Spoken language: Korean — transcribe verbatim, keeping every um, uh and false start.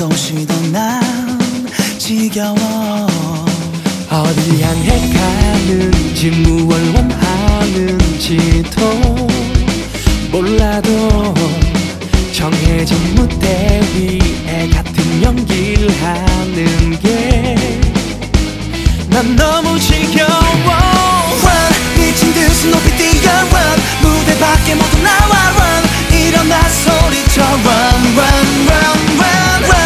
도시도 난 지겨워. 어디 향해 가는지 무얼 원하